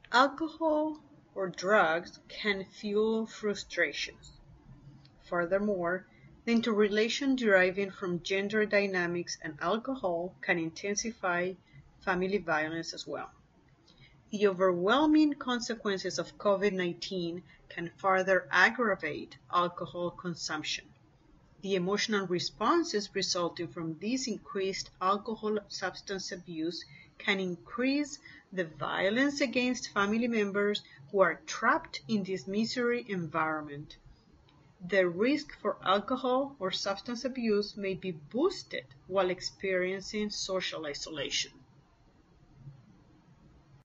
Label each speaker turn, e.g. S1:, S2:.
S1: Alcohol or drugs can fuel frustrations. Furthermore, the interrelation deriving from gender dynamics and alcohol can intensify family violence as well. The overwhelming consequences of COVID-19 can further aggravate alcohol consumption. The emotional responses resulting from this increased alcohol substance abuse can increase the violence against family members who are trapped in this misery environment. The risk for alcohol or substance abuse may be boosted while experiencing social isolation.